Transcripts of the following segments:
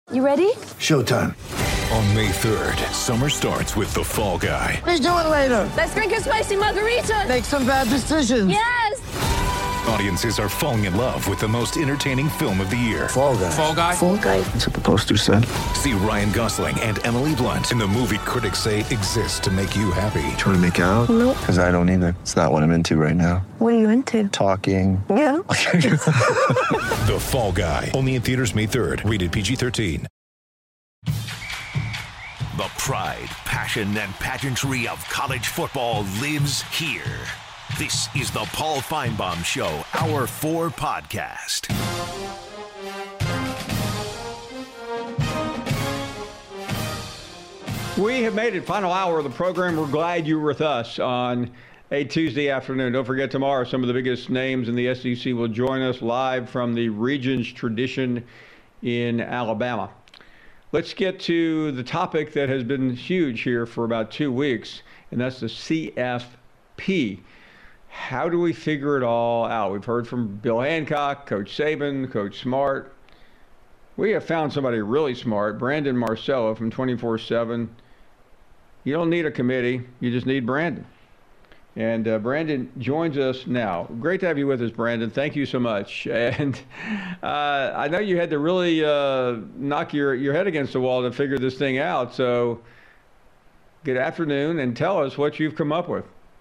You ready? Showtime. On May 3rd, summer starts with The Fall Guy. Let's do it later. Let's drink a spicy margarita. Make some bad decisions. Yes! Audiences are falling in love with the most entertaining film of the year. Fall Guy. Fall Guy? Fall Guy. That's what the poster said. See Ryan Gosling and Emily Blunt in the movie critics say exists to make you happy. Trying to make it out? Nope. Because I don't either. It's not what I'm into right now. What are you into? Talking. Yeah. The Fall Guy. Only in theaters May 3rd. Rated PG-13. The pride, passion, and pageantry of college football lives here. This is the Paul Feinbaum Show, Hour 4 podcast. We have made it final hour of the program. We're glad you were with us on a Tuesday afternoon. Don't forget, tomorrow some of the biggest names in the SEC will join us live from the Regions Tradition in Alabama. Let's get to the topic that has been huge here for about 2 weeks, and that's the CFP. How do we figure it all out? We've heard from Bill Hancock, Coach Saban, Coach Smart. We have found somebody really smart, Brandon Marcello from 24/7. You don't need a committee, you just need Brandon. And Brandon joins us now. Great to have you with us, Brandon. Thank you so much. And I know you had to really knock your head against the wall to figure this thing out. So good afternoon, and tell us what you've come up with.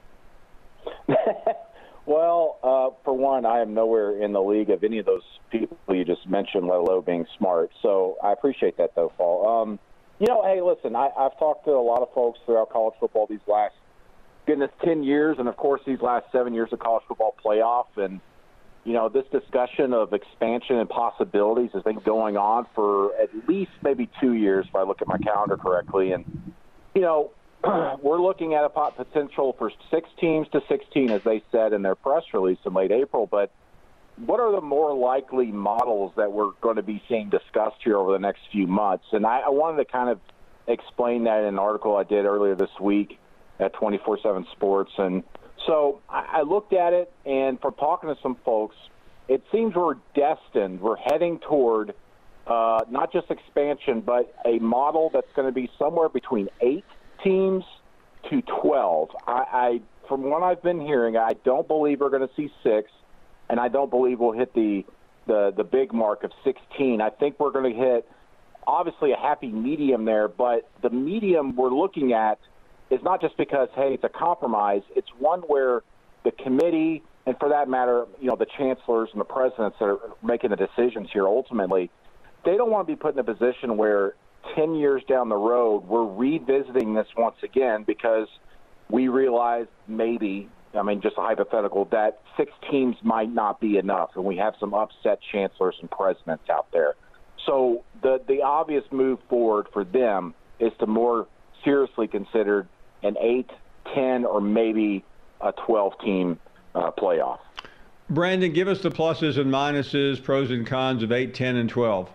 Well, for one, I am nowhere in the league of any of those people you just mentioned, let alone being smart. So I appreciate that, though, Paul. Hey, listen, I've talked to a lot of folks throughout college football these last, goodness, 10 years, and, of course, these last 7 years of college football playoff. And, this discussion of expansion and possibilities has been going on for at least maybe 2 years, if I look at my calendar correctly. And, we're looking at a potential for 6 teams to 16, as they said in their press release in late April. But what are the more likely models that we're going to be seeing discussed here over the next few months? And I wanted to kind of explain that in an article I did earlier this week at 24/7 Sports. And so I looked at it, and from talking to some folks, it seems we're destined, we're heading toward not just expansion, but a model that's going to be somewhere between 8 teams to 12. I from what I've been hearing, I don't believe we're going to see 6, and I don't believe we'll hit the big mark of 16. I think we're going to hit, obviously, a happy medium there, but the medium we're looking at is not just because, hey, it's a compromise. It's one where the committee, and for that matter, the chancellors and the presidents that are making the decisions here ultimately, they don't want to be put in a position where 10 years down the road, we're revisiting this once again because we realize maybe, just a hypothetical, that 6 teams might not be enough, and we have some upset chancellors and presidents out there. So the obvious move forward for them is to more seriously consider an 8, 10, or maybe a 12-team playoff. Brandon, give us the pluses and minuses, pros and cons of 8, 10, and 12.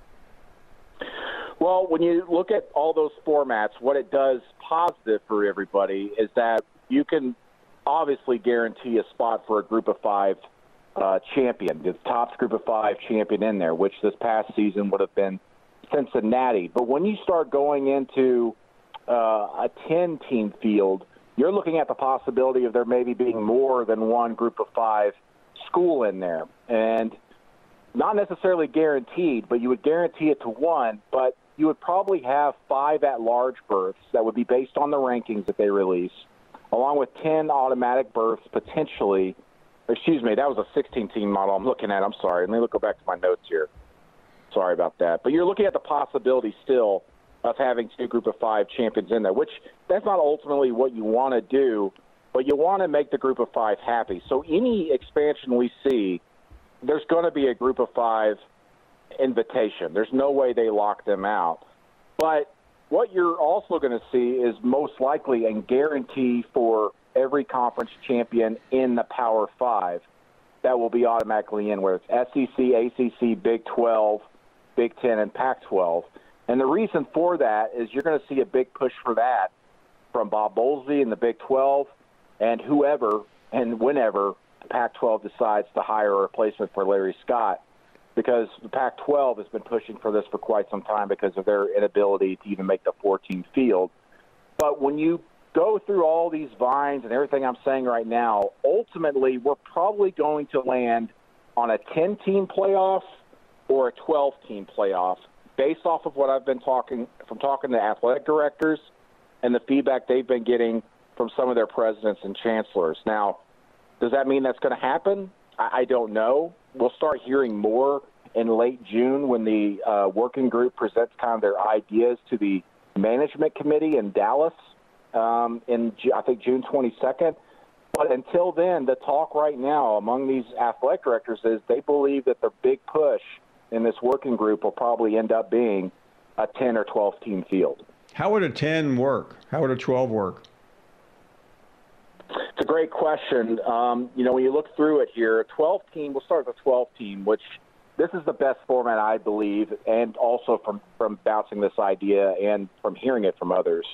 Well, when you look at all those formats, what it does positive for everybody is that you can obviously guarantee a spot for a group of 5 champion, the top group of 5 champion in there, which this past season would have been Cincinnati. But when you start going into a 10-team field, you're looking at the possibility of there maybe being more than one group of 5 school in there. And not necessarily guaranteed, but you would guarantee it to one, but you would probably have 5 at-large berths that would be based on the rankings that they release, along with 10 automatic berths potentially. Excuse me, that was a 16-team model I'm looking at. I'm sorry. Let me go back to my notes here. Sorry about that. But you're looking at the possibility still of having 2 group of 5 champions in there, which that's not ultimately what you want to do, but you want to make the group of 5 happy. So any expansion we see, there's going to be a group of 5 invitation. There's no way they lock them out. But what you're also going to see is most likely a guarantee for every conference champion in the Power 5 that will be automatically in, whether it's SEC, ACC, Big 12, Big 10, and Pac-12. And the reason for that is you're going to see a big push for that from Bob Bowlesby in the Big 12 and whoever and whenever the Pac-12 decides to hire a replacement for Larry Scott. because the Pac-12 has been pushing for this for quite some time because of their inability to even make the 14 field. But when you go through all these vines and everything I'm saying right now, ultimately we're probably going to land on a 10-team playoff or a 12-team playoff based off of what I've been talking to athletic directors and the feedback they've been getting from some of their presidents and chancellors. Now, does that mean that's going to happen? I don't know. We'll start hearing more in late June when the working group presents kind of their ideas to the management committee in Dallas I think June 22nd. But until then, the talk right now among these athletic directors is they believe that the big push in this working group will probably end up being a 10 or 12-team field. How would a 10 work? How would a 12 work? It's a great question. When you look through it here, a 12-team, we'll start with a 12-team, which this is the best format, I believe, and also from bouncing this idea and from hearing it from others.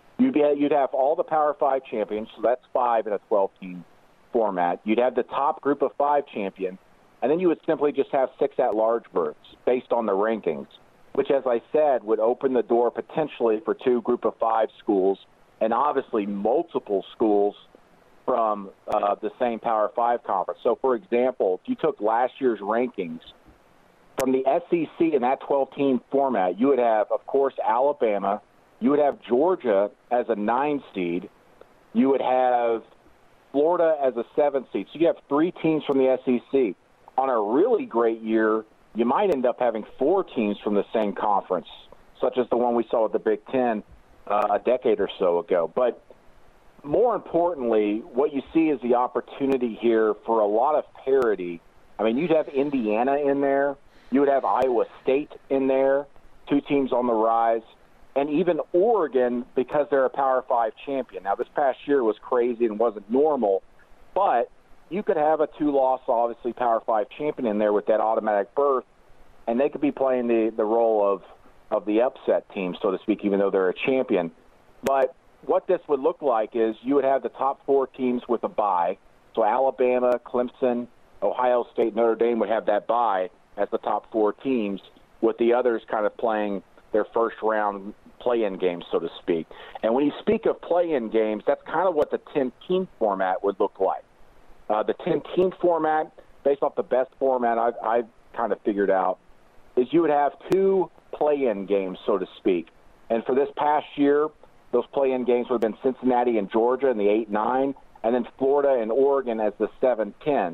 You'd have all the Power 5 champions, so that's 5 in a 12-team format. You'd have the top group of 5 champions, and then you would simply just have 6 at-large berths based on the rankings, which, as I said, would open the door potentially for 2 group of 5 schools and obviously multiple schools from the same Power 5 conference. So, for example, if you took last year's rankings, from the SEC in that 12-team format, you would have, of course, Alabama. You would have Georgia as a 9 seed. You would have Florida as a 7 seed. So you have 3 teams from the SEC. On a really great year, you might end up having 4 teams from the same conference, such as the one we saw with the Big Ten a decade or so ago. But more importantly, what you see is the opportunity here for a lot of parity. I mean, you'd have Indiana in there. You would have Iowa State in there, 2 teams on the rise. And even Oregon, because they're a Power 5 champion. Now, this past year was crazy and wasn't normal, but you could have a 2-loss, obviously, Power 5 champion in there with that automatic berth, and they could be playing the role of the upset team, so to speak, even though they're a champion. But what this would look like is you would have the top 4 teams with a bye. So Alabama, Clemson, Ohio State, Notre Dame would have that bye as the top 4 teams, with the others kind of playing their first-round play-in games, so to speak. And when you speak of play-in games, that's kind of what the 10-team format would look like. The 10-team format, based off the best format I've kind of figured out, is you would have 2 play-in games, so to speak. And for this past year, those play-in games would have been Cincinnati and Georgia in the 8-9, and then Florida and Oregon as the 7-10.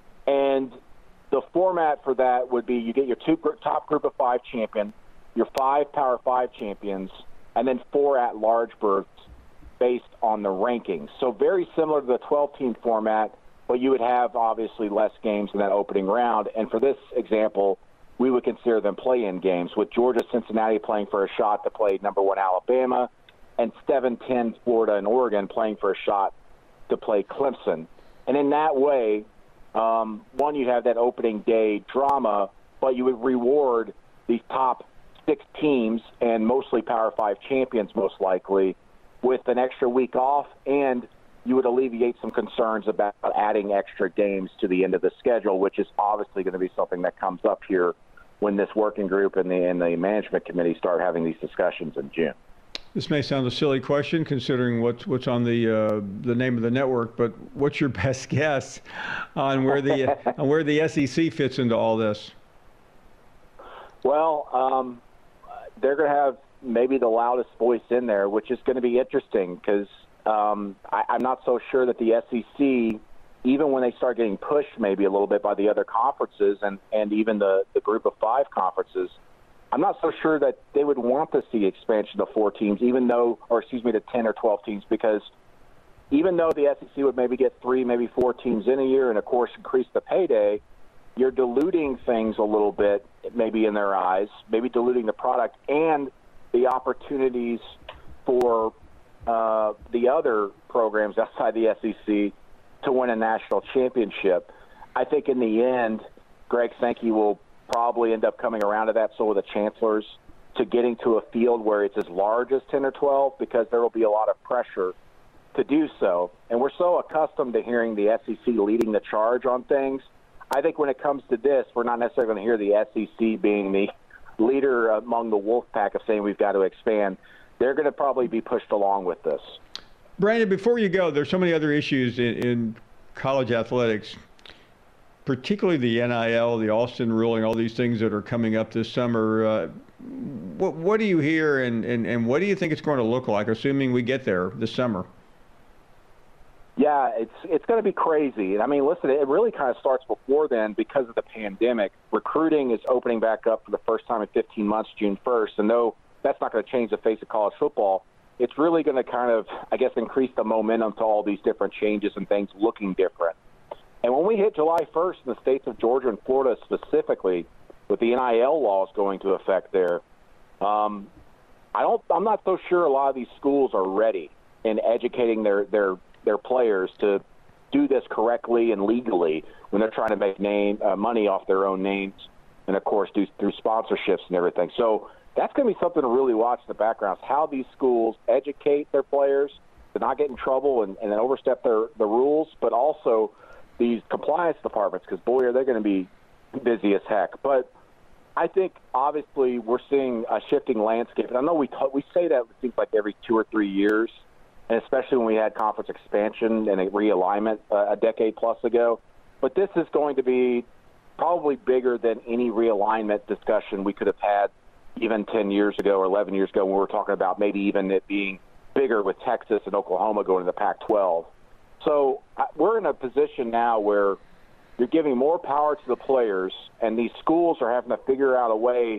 And the format for that would be you get your top group of 5 champion, your 5 Power 5 champions, and then 4 at-large berths based on the rankings. So very similar to the 12-team format, but you would have obviously less games in that opening round. And for this example, we would consider them play-in games, with Georgia, Cincinnati playing for a shot to play number 1 Alabama, and 7-10 Florida and Oregon playing for a shot to play Clemson. And in that way, one, you'd have that opening day drama, but you would reward these top 6 teams, and mostly Power 5 champions most likely, with an extra week off, and you would alleviate some concerns about adding extra games to the end of the schedule, which is obviously going to be something that comes up here when this working group and the management committee start having these discussions in June. This may sound a silly question considering what's on the name of the network, but what's your best guess on where the SEC fits into all this? Well, they're going to have maybe the loudest voice in there, which is going to be interesting because I'm not so sure that the SEC, even when they start getting pushed maybe a little bit by the other conferences and even the group of 5 conferences, I'm not so sure that they would want to see expansion to 4 teams, to 10 or 12 teams, because even though the SEC would maybe get 3, maybe 4 teams in a year and, of course, increase the payday, you're diluting things a little bit, maybe in their eyes, maybe diluting the product and the opportunities for the other programs outside the SEC to win a national championship. I think in the end, Greg Sankey will probably end up coming around to that, so will the chancellors, to getting to a field where it's as large as 10 or 12, because there will be a lot of pressure to do so. And we're so accustomed to hearing the SEC leading the charge on things. I think when it comes to this, we're not necessarily going to hear the SEC being the leader among the wolf pack of saying we've got to expand. They're going to probably be pushed along with this. Brandon, before you go, there's so many other issues in college athletics, particularly the NIL, the Austin ruling, all these things that are coming up this summer. What do you hear, and what do you think it's going to look like, assuming we get there this summer? Yeah, it's going to be crazy. I mean, listen, it really kind of starts before then because of the pandemic. Recruiting is opening back up for the first time in 15 months, June 1st. And though that's not going to change the face of college football, it's really going to kind of, I guess, increase the momentum to all these different changes and things looking different. And when we hit July 1st in the states of Georgia and Florida specifically, with the NIL laws going to effect there, I'm not so sure a lot of these schools are ready in educating their players to do this correctly and legally when they're trying to make money off their own names and, of course, through sponsorships and everything. So that's going to be something to really watch in the background, how these schools educate their players to not get in trouble and overstep the rules, but also these compliance departments, because, boy, are they going to be busy as heck. But I think, obviously, we're seeing a shifting landscape. And I know we say that it seems like every 2 or 3 years, and especially when we had conference expansion and a realignment a decade plus ago. But this is going to be probably bigger than any realignment discussion we could have had even 10 years ago or 11 years ago when we were talking about maybe even it being bigger with Texas and Oklahoma going to the Pac-12. So we're in a position now where you're giving more power to the players, and these schools are having to figure out a way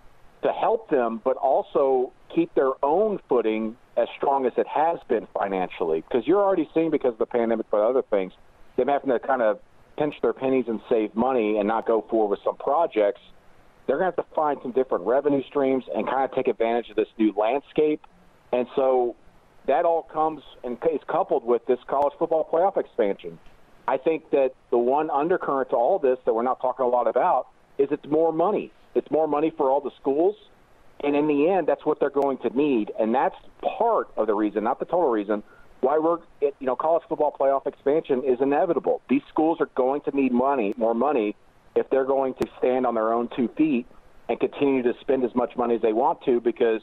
to help them, but also keep their own footing as strong as it has been financially. Because you're already seeing, because of the pandemic but other things, them having to kind of pinch their pennies and save money and not go forward with some projects. They're going to have to find some different revenue streams and kind of take advantage of this new landscape. And so that all comes and is coupled with this college football playoff expansion. I think that the one undercurrent to all this that we're not talking a lot about is it's more money. It's more money for all the schools. And in the end, that's what they're going to need. And that's part of the reason, not the total reason, why college football playoff expansion is inevitable. These schools are going to need more money, if they're going to stand on their own 2 feet and continue to spend as much money as they want to, because,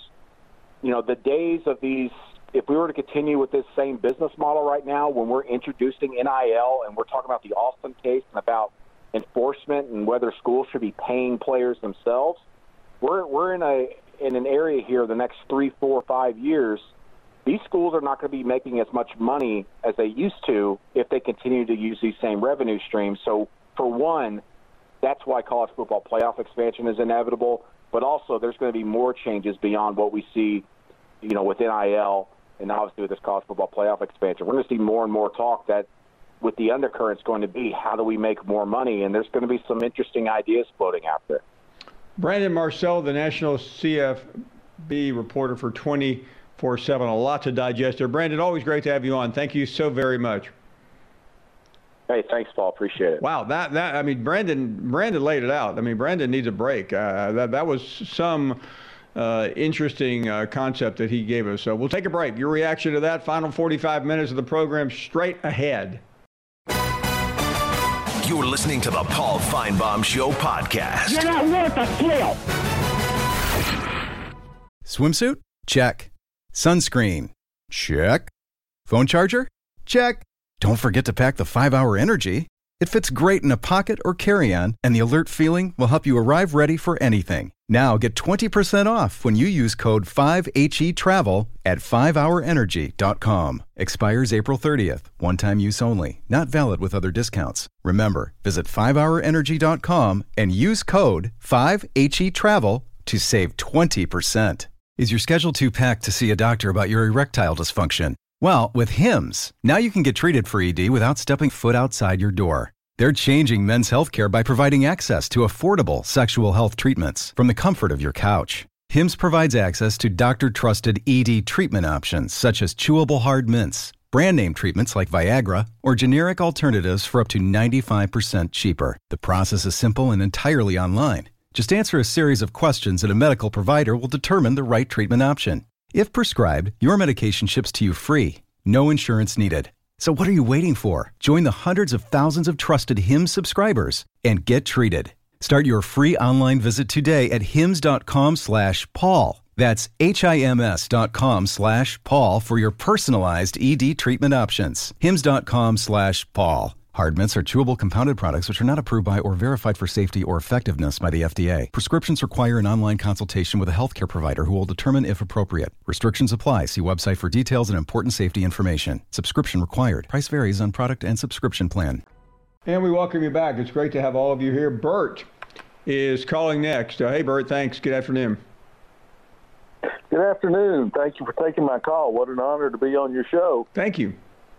the days of these, if we were to continue with this same business model right now, when we're introducing NIL and we're talking about the Austin case and about enforcement and whether schools should be paying players themselves, we're in an area here the next 3, 4, 5 years. These schools are not going to be making as much money as they used to if they continue to use these same revenue streams. So, for one, that's why college football playoff expansion is inevitable. But also, there's going to be more changes beyond what we see, with NIL and obviously with this college football playoff expansion. We're going to see more and more talk that with the undercurrents going to be, how do we make more money? And there's going to be some interesting ideas floating out there. Brandon Marcel, the National CFB reporter for 24/7. A lot to digest there. Brandon, always great to have you on. Thank you so very much. Hey, thanks, Paul. Appreciate it. Wow, Brandon laid it out. Brandon needs a break. That was some interesting concept that he gave us. So we'll take a break. Your reaction to that, final 45 minutes of the program straight ahead. You're listening to the Paul Finebaum Show podcast. You're not worth a flail. Swimsuit? Check. Sunscreen? Check. Phone charger? Check. Don't forget to pack the 5-Hour Energy. It fits great in a pocket or carry-on, and the alert feeling will help you arrive ready for anything. Now get 20% off when you use code 5HETRAVEL at 5hourenergy.com. Expires April 30th. One-time use only. Not valid with other discounts. Remember, visit 5hourenergy.com and use code 5HETRAVEL to save 20%. Is your schedule too packed to see a doctor about your erectile dysfunction? Well, with Hims, now you can get treated for ED without stepping foot outside your door. They're changing men's healthcare by providing access to affordable sexual health treatments from the comfort of your couch. Hims provides access to doctor-trusted ED treatment options such as chewable hard mints, brand name treatments like Viagra, or generic alternatives for up to 95% cheaper. The process is simple and entirely online. Just answer a series of questions and a medical provider will determine the right treatment option. If prescribed, your medication ships to you free. No insurance needed. So what are you waiting for? Join the hundreds of thousands of trusted Hims subscribers and get treated. Start your free online visit today at hims.com/Paul. That's HIMS.com/Paul for your personalized ED treatment options. hims.com/Paul. Hard mints are chewable compounded products which are not approved by or verified for safety or effectiveness by the FDA. Prescriptions require an online consultation with a healthcare provider who will determine if appropriate. Restrictions apply. See website for details and important safety information. Subscription required. Price varies on product and subscription plan. And we welcome you back. It's great to have all of you here. Bert is calling next. Hey, Bert, thanks. Good afternoon. Good afternoon. Thank you for taking my call. What an honor to be on your show. Thank you.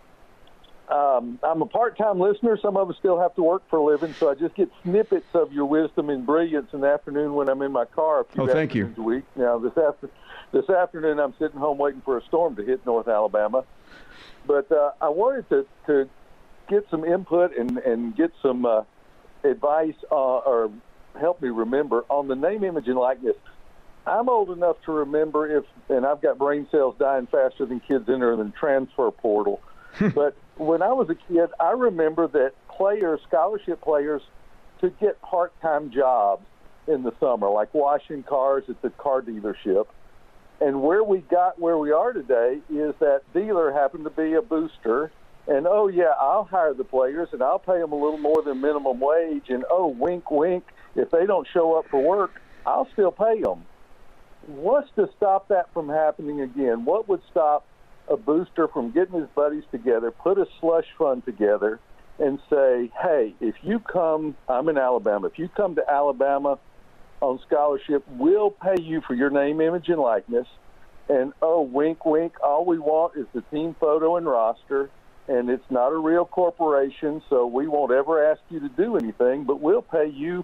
I'm a part-time listener. Some of us still have to work for a living, so I just get snippets of your wisdom and brilliance in the afternoon when I'm in my car. Thank you. A week. Now, this afternoon, I'm sitting home waiting for a storm to hit North Alabama. But I wanted to get some input and get some advice or help me remember on the name, image, and likeness. I'm old enough to remember and I've got brain cells dying faster than kids enter the transfer portal. But when I was a kid, I remember that scholarship players, could get part-time jobs in the summer, like washing cars at the car dealership. And where we are today is that dealer happened to be a booster. And, oh, yeah, I'll hire the players, and I'll pay them a little more than minimum wage. And, oh, wink, wink, if they don't show up for work, I'll still pay them. What's to stop that from happening again? What would stop a booster from getting his buddies together, put a slush fund together, and say, hey, if you come, I'm in Alabama, if you come to Alabama on scholarship, we'll pay you for your name, image, and likeness. And, oh, wink, wink, all we want is the team photo and roster, and it's not a real corporation, so we won't ever ask you to do anything, but we'll pay you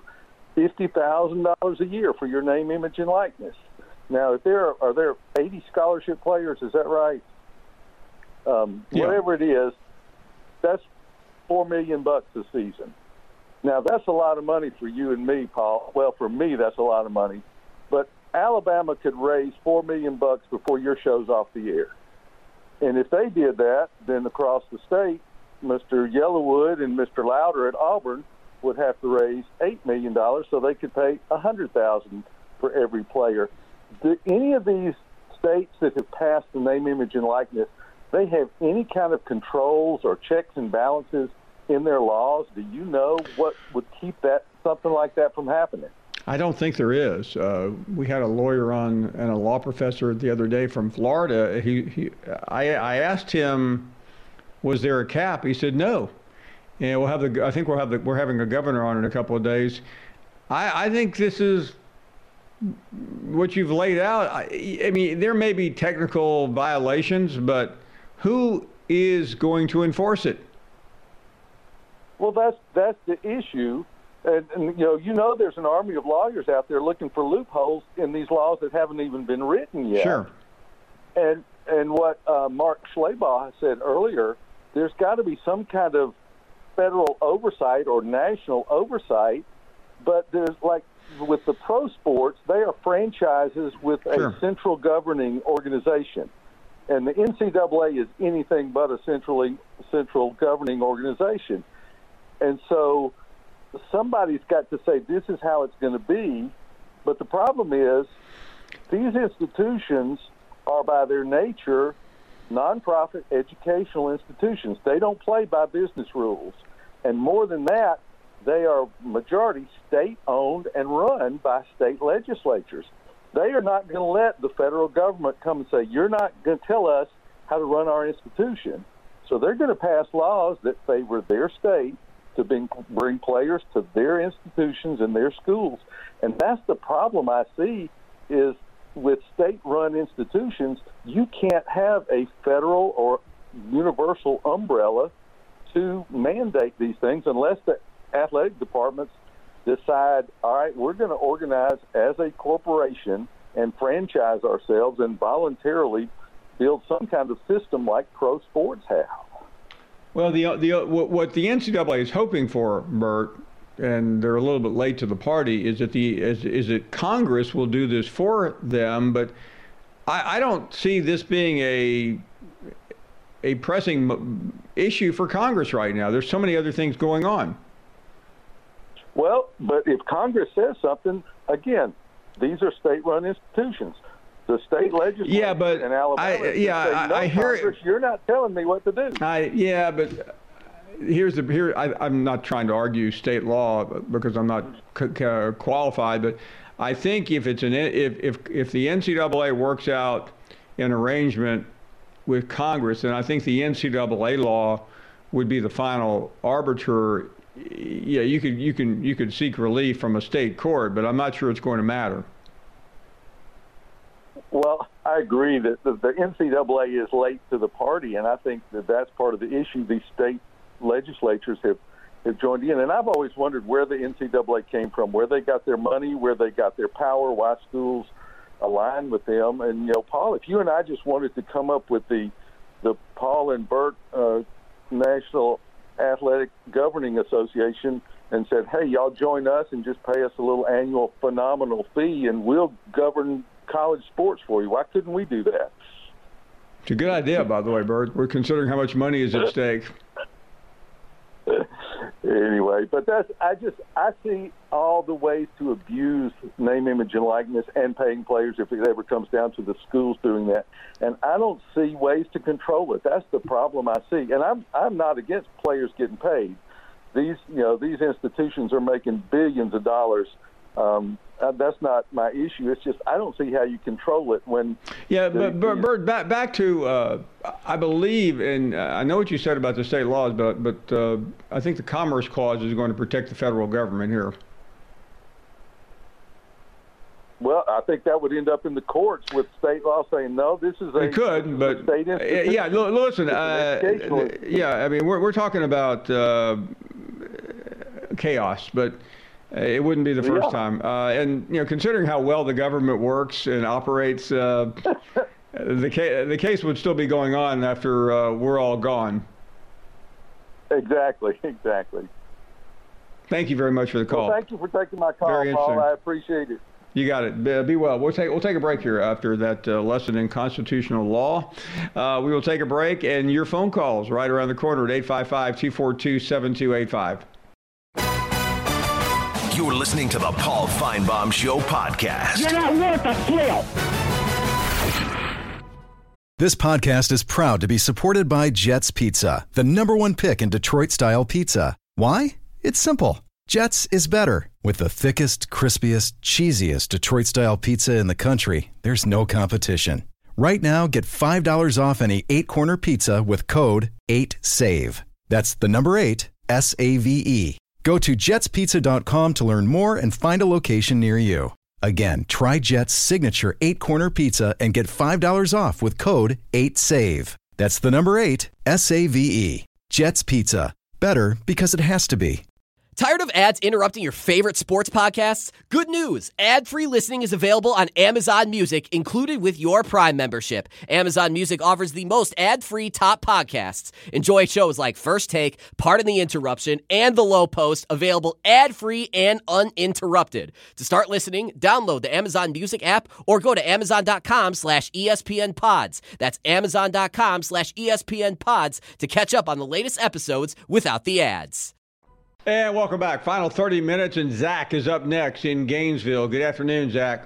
$50,000 a year for your name, image, and likeness. Now, are there 80 scholarship players? Is that right? Whatever it is, that's $4 million a season. Now, that's a lot of money for you and me, Paul. Well, for me, that's a lot of money. But Alabama could raise $4 million before your show's off the air. And if they did that, then across the state, Mr. Yellowwood and Mr. Louder at Auburn would have to raise $8 million so they could pay $100,000 for every player. Do any of these states that have passed the name, image, and likeness, they have any kind of controls or checks and balances in their laws? Do you know what would keep something like that from happening? I don't think there is. We had a lawyer on and a law professor the other day from Florida. I asked him, was there a cap? He said no. And we're having a governor on in a couple of days. I think this is what you've laid out. I mean, there may be technical violations, but who is going to enforce it? Well, that's the issue. And you know, there's an army of lawyers out there looking for loopholes in these laws that haven't even been written yet. Sure. And what Mark Schlabach said earlier, there's got to be some kind of federal oversight or national oversight. But there's, like with the pro sports, they are franchises with a central governing organization. And the NCAA is anything but a central governing organization. And so somebody's got to say this is how it's going to be. But the problem is these institutions are by their nature nonprofit educational institutions. They don't play by business rules. And more than that, they are majority state-owned and run by state legislatures. They are not going to let the federal government come and say, you're not going to tell us how to run our institution. So they're going to pass laws that favor their state to bring players to their institutions and their schools. And that's the problem I see is with state-run institutions, you can't have a federal or universal umbrella to mandate these things unless the athletic departments decide, all right, we're going to organize as a corporation and franchise ourselves and voluntarily build some kind of system like pro sports have. Well, what the NCAA is hoping for, Bert, and they're a little bit late to the party, is that Congress will do this for them. But I don't see this being a pressing issue for Congress right now. There's so many other things going on. Well, but if Congress says something, again, these are state-run institutions. The state legislature in Alabama. I hear Congress, you're not telling me what to do. But I'm not trying to argue state law because I'm not qualified, but I think if the NCAA works out an arrangement with Congress, then I think the NCAA law would be the final arbiter. Yeah, you could seek relief from a state court, but I'm not sure it's going to matter. Well, I agree that the NCAA is late to the party, and I think that that's part of the issue. These state legislatures have joined in, and I've always wondered where the NCAA came from, where they got their money, where they got their power, why schools align with them. And, Paul, if you and I just wanted to come up with the Paul and Bert National Athletic Governing Association and said, hey, y'all join us and just pay us a little annual phenomenal fee and we'll govern college sports for you. Why couldn't we do that? It's a good idea, by the way, Bert. We're considering how much money is at stake. Anyway, but I see all the ways to abuse name, image, and likeness and paying players if it ever comes down to the schools doing that. And I don't see ways to control it. That's the problem I see. And I'm not against players getting paid. These institutions are making billions of dollars. That's not my issue. It's just I don't see how you control it when. Yeah, but Bert, back to I believe, and I know what you said about the state laws, but I think the Commerce Clause is going to protect the federal government here. Well, I think that would end up in the courts with state law saying no. This is it could, but state institution. Yeah. Listen, I mean, we're talking about chaos, but. It wouldn't be the first time. And, considering how well the government works and operates, the case would still be going on after we're all gone. Exactly. Thank you very much for the call. Well, thank you for taking my call, Paul. I appreciate it. You got it. Be well. We'll take a break here after that lesson in constitutional law. We will take a break, and your phone calls right around the corner at 855-242-7285. You're listening to the Paul Finebaum Show podcast. You're not worth a flail. This podcast is proud to be supported by Jets Pizza, the #1 pick in Detroit-style pizza. Why? It's simple. Jets is better. With the thickest, crispiest, cheesiest Detroit-style pizza in the country, there's no competition. Right now, get $5 off any 8-corner pizza with code 8SAVE. That's the number 8, SAVE. Go to jetspizza.com to learn more and find a location near you. Again, try Jet's signature 8-corner pizza and get $5 off with code 8SAVE. That's the number 8, SAVE. Jet's Pizza. Better because it has to be. Tired of ads interrupting your favorite sports podcasts? Good news! Ad-free listening is available on Amazon Music, included with your Prime membership. Amazon Music offers the most ad-free top podcasts. Enjoy shows like First Take, Pardon the Interruption, and The Low Post, available ad-free and uninterrupted. To start listening, download the Amazon Music app or go to amazon.com/ESPN Pods. That's amazon.com/ESPN Pods to catch up on the latest episodes without the ads. And welcome back. Final 30 minutes, and Zach is up next in Gainesville. Good afternoon, Zach.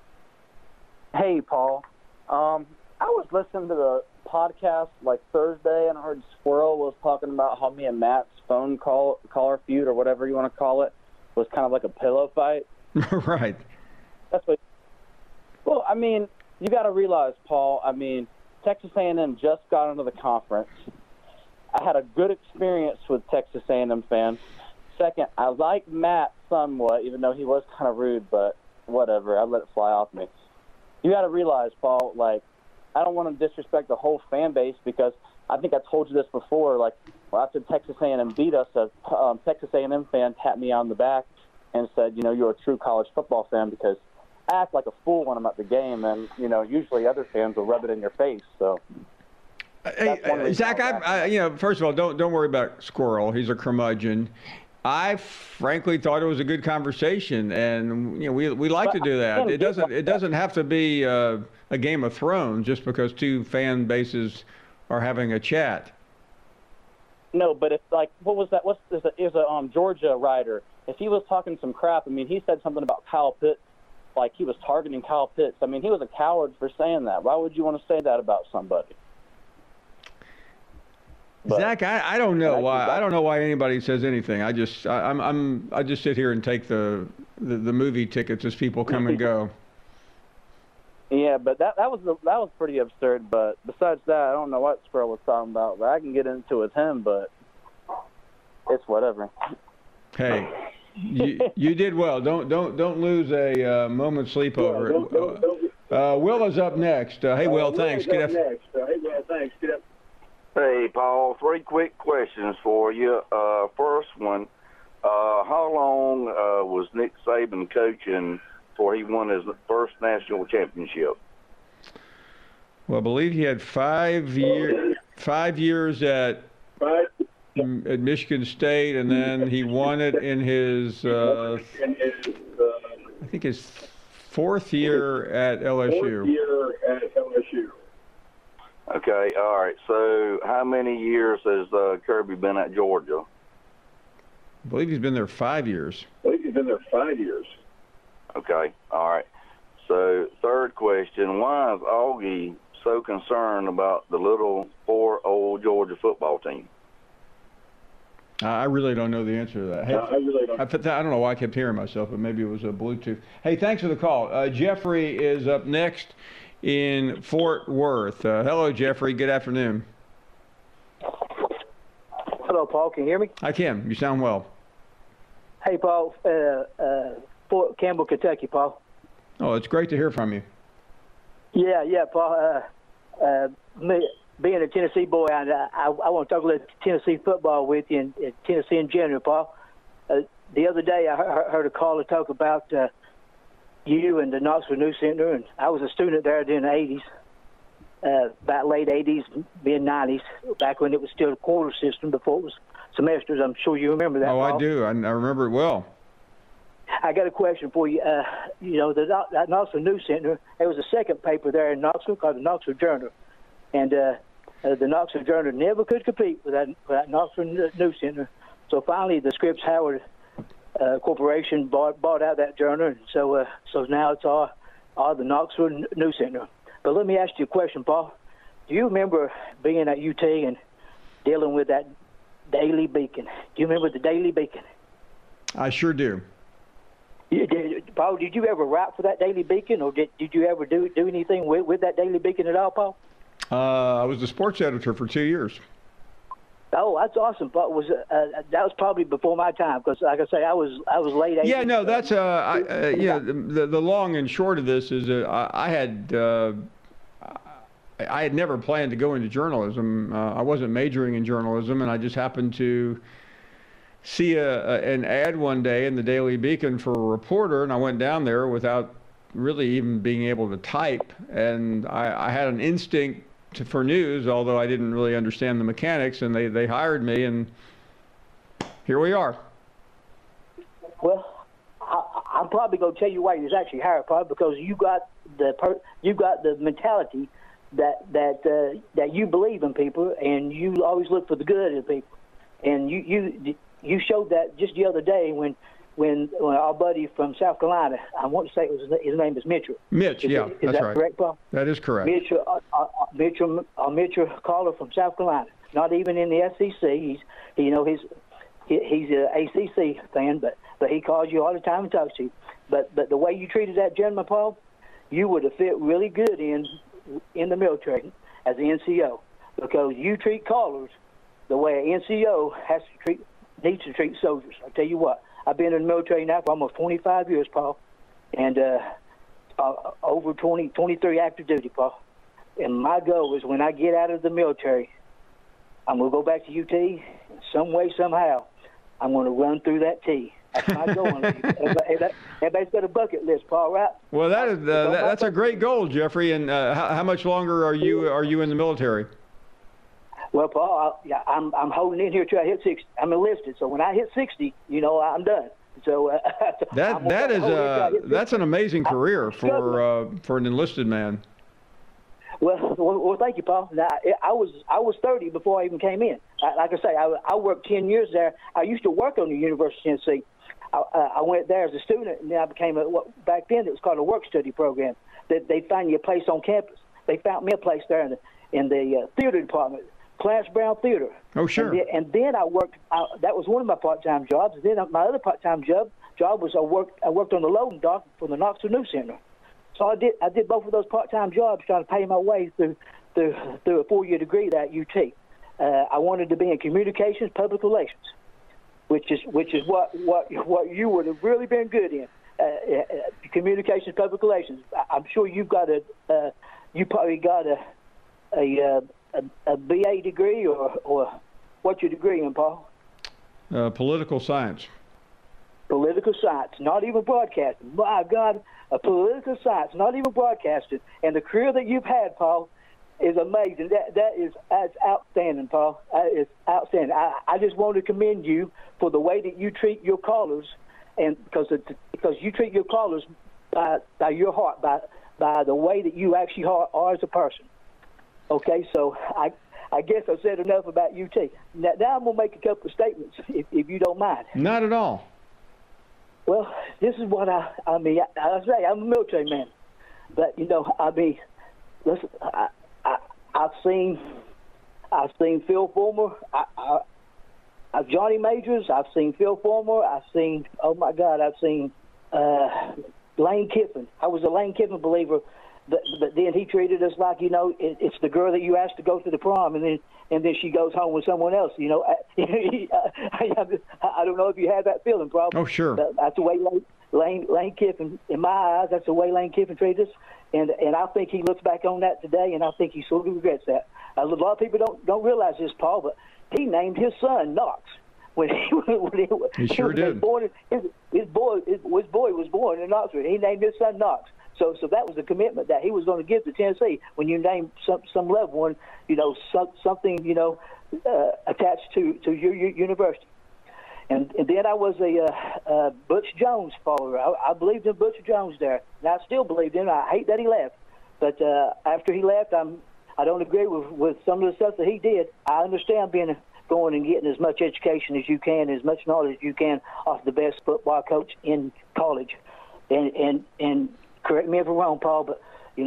Hey, Paul. I was listening to the podcast like Thursday, and I heard Squirrel was talking about how me and Matt's phone caller feud, or whatever you want to call it, was kind of like a pillow fight. Right. That's what. Well, I mean, you got to realize, Paul. I mean, Texas A&M just got into the conference. I had a good experience with Texas A&M fans. Second, I like Matt somewhat, even though he was kind of rude, but whatever. I let it fly off me. You got to realize, Paul, like, I don't want to disrespect the whole fan base because I think I told you this before. Like, well, after Texas A&M beat us, a Texas A&M fan tapped me on the back and said, you're a true college football fan because I act like a fool when I'm at the game, and, usually other fans will rub it in your face, so... Hey, Zach, first of all, don't worry about Squirrel. He's a curmudgeon. I frankly thought it was a good conversation, and we like to do that. It doesn't have to be a Game of Thrones just because two fan bases are having a chat. No, but if like, what was that? Is a Georgia writer? If he was talking some crap, I mean, he said something about Kyle Pitts, like he was targeting Kyle Pitts. I mean, he was a coward for saying that. Why would you want to say that about somebody? But, Zach, I don't know why. I don't know why anybody says anything. I just sit here and take the movie tickets as people come and go. Yeah, but that was pretty absurd. But besides that, I don't know what Squirrel was talking about. But I can get into it with him, but it's whatever. Hey, you did well. Don't lose a moment's sleep over it. Will is up next. Hey, Will, thanks. Good afternoon. Hey, Paul, 3 quick questions for you. First one, how long was Nick Saban coaching before he won his first national championship? Well, I believe he had 5 years at Michigan State, and then he won it in his, I think his 4th year at LSU. Okay, all right. So how many years has Kirby been at Georgia? I believe he's been there 5 years. Okay, all right. So third question, why is Augie so concerned about the little 4 old Georgia football team? I really don't know the answer to that. Hey, I don't know why I kept hearing myself, but maybe it was a Bluetooth. Hey, thanks for the call. Jeffrey is up next in Fort Worth. Hello, Jeffrey. Good afternoon. Hello, Paul. Can you hear me? I can. You sound well. Hey, Paul. Fort Campbell, Kentucky, Paul. Oh, it's great to hear from you. Yeah, Paul. Me, being a Tennessee boy, I want to talk a little Tennessee football with you and Tennessee in general, Paul. The other day, I heard a caller talk about you and the Knoxville News Center, and I was a student there during the 80s, about late 80s, mid-90s, back when it was still a quarter system before it was semesters. I'm sure you remember that, Oh, Paul. I do. I remember it well. I got a question for you. The Knoxville News Center, there was a second paper there in Knoxville called the Knoxville Journal, and the Knoxville Journal never could compete with that Knoxville News Center. So finally, the Scripps Howard Corporation bought out that journal, and so now it's all the Knoxville News Center. But let me ask you a question, Paul. Do you remember being at UT and dealing with that Daily Beacon? Do you remember the Daily Beacon? I sure do. Paul, did you ever write for that Daily Beacon, or did you ever do anything with that Daily Beacon at all, Paul? I was the sports editor for 2 years. Oh, that's awesome. But that was probably before my time, because, like I say, I was late 80s. Yeah, no, that's the long and short of this is I had never planned to go into journalism. I wasn't majoring in journalism, and I just happened to see an ad one day in the Daily Beacon for a reporter, and I went down there without really even being able to type, and I had an instinct for news, although I didn't really understand the mechanics, and they hired me, and here we are. Well, I'm probably going to tell you why you was actually hired, Paul, because you got the mentality that you believe in people, and you always look for the good in people, and you showed that just the other day when our buddy from South Carolina, I want to say his name is Mitchell. Mitch, is that's that right. Correct, Paul? That is correct. Mitchell caller from South Carolina, not even in the SEC. He's an ACC fan, but he calls you all the time and talks to you. But the way you treated that gentleman, Paul, you would have fit really good in the military as an NCO, because you treat callers the way an NCO needs to treat soldiers. I tell you what. I've been in the military now for almost 25 years, Paul, and over 23 active duty, Paul. And my goal is when I get out of the military, I'm going to go back to UT. Some way, somehow, I'm going to run through that T. That's my goal. Everybody's got a bucket list, Paul, right? Well, that's a great goal, Jeffrey. And how much longer are you in the military? Well, Paul, I'm holding in here till I hit 60. I'm enlisted, so when I hit 60, I'm done. So that's an amazing career for an enlisted man. Well, thank you, Paul. Now, I was 30 before I even came in. Like I say, I worked 10 years there. I used to work on the University of Tennessee. I went there as a student, and then I became back then it was called a work study program. They find you a place on campus. They found me a place there in the theater department, Clarence Brown Theater. Oh, sure. And then I worked. That was one of my part-time jobs. And then my other part-time job was I worked on the loading dock for the Knoxville News Center. So I did both of those part-time jobs trying to pay my way through a 4-year degree there at UT. I wanted to be in communications, public relations, which is what you would have really been good in. Communications, public relations. I'm sure you probably got a BA degree or what's your degree in, Paul? Political science. Political science, not even broadcasting. My God, a political science, not even broadcasting. And the career that you've had, Paul, is amazing. That's outstanding, Paul. It's outstanding. I just want to commend you for the way that you treat your callers, and because you treat your callers by your heart, by the way that you actually are as a person. Okay, so I guess I've said enough about UT. Now I'm going to make a couple of statements, if you don't mind. Not at all. Well, this is what I mean. I say I'm a military man, but listen. I've seen Phil Fulmer. Johnny Majors. I've seen Phil Fulmer. I've seen Lane Kiffin. I was a Lane Kiffin believer, but then he treated us like it's the girl that you asked to go to the prom, and then she goes home with someone else. I don't know if you had that feeling, probably. Oh, sure. That's the way Lane Kiffin, in my eyes, that's the way Lane Kiffin treated us. And I think he looks back on that today, and I think he sort of regrets that. A lot of people don't realize this, Paul, but he named his son Knox when he sure did. Born. His boy was born in Knoxville. He named his son Knox. So that was a commitment that he was going to give to Tennessee when you name some loved one, something attached to your university. And then I was a Butch Jones follower. I believed in Butch Jones there, and I still believed in him. I hate that he left, but after he left, I don't agree with some of the stuff that he did. I understand going and getting as much education as you can, as much knowledge as you can off the best football coach in college, and correct me if I'm wrong, Paul, but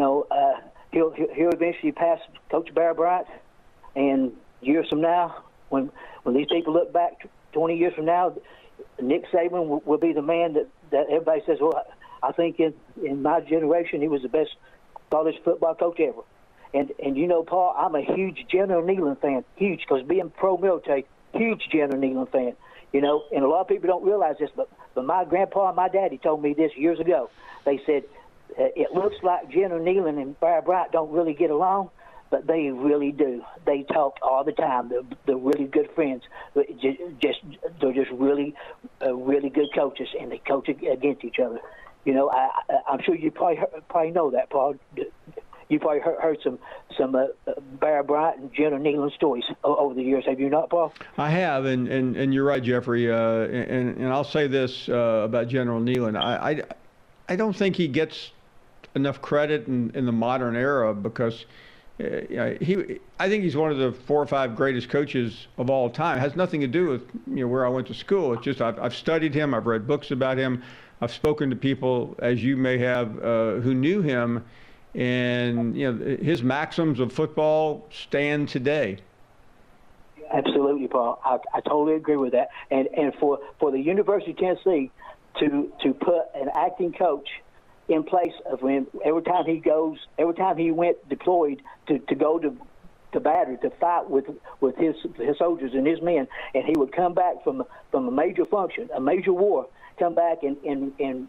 he'll eventually pass Coach Bear Bryant, and years from now, when these people look back 20 years from now, Nick Saban will be the man that everybody says, well, I think in my generation he was the best college football coach ever. And Paul, I'm a huge General Neyland fan, huge, because being pro-military, huge General Neyland fan. And a lot of people don't realize this, but my grandpa and my daddy told me this years ago. They said, it looks like General Neyland and Bear Bryant don't really get along, but they really do. They talk all the time. They're really good friends. They're just really good coaches, and they coach against each other. I'm sure you probably know that, Paul. You probably heard some Bear Bryant and General Neyland stories over the years. Have you not, Paul? I have, and you're right, Jeffrey. And I'll say this about General Neyland. I don't think he gets enough credit in the modern era because I think he's one of the 4 or 5 greatest coaches of all time. It has nothing to do with where I went to school. It's just I've studied him. I've read books about him. I've spoken to people, as you may have, who knew him, and his maxims of football stand today. Absolutely, Paul. I totally agree with that. And for the University of Tennessee to put an acting coach in place of him every time he went deployed to go to battle, to fight with his soldiers and his men, and he would come back from a major function, a major war, come back and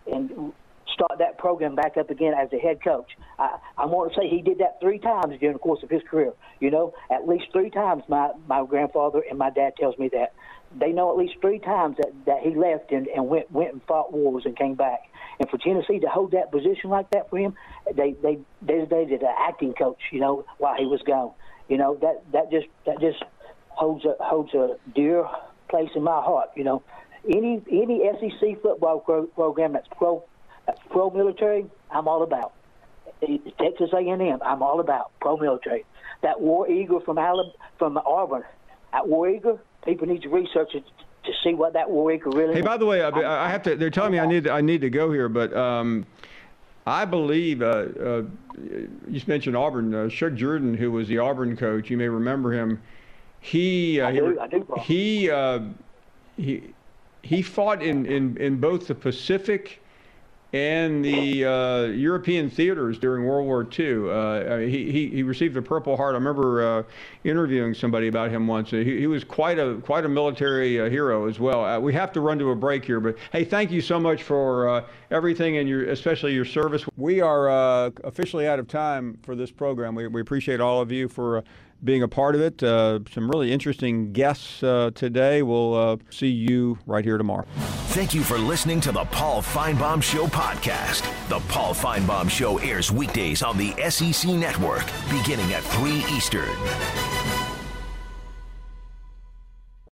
start that program back up again as a head coach. I want to say he did that 3 times during the course of his career. At least 3 times my grandfather and my dad tells me that. They know at least 3 times that he left and went and fought wars and came back. And for Tennessee to hold that position like that for him, they designated an acting coach, while he was gone. That just holds a dear place in my heart. Any SEC football program that's pro military, I'm all about. Texas A&M, I'm all about pro-military. That War Eagle from Auburn, that War Eagle, people need to research it to see what that War Eagle really. Hey, by the way, I have to. They're telling me I need to go here, but I believe you mentioned Auburn. Chuck Jordan, who was the Auburn coach, you may remember him. He fought in both the Pacific and the European theaters during World War II. He received the Purple Heart. I remember interviewing somebody about him once. He was quite a military hero as well. We have to run to a break here, but hey, thank you so much for everything and especially your service. We are officially out of time for this program. We appreciate all of you for being a part of it. Some really interesting guests today. We'll see you right here tomorrow. Thank you for listening to the Paul Finebaum Show podcast. The Paul Finebaum Show airs weekdays on the SEC Network, beginning at 3 Eastern.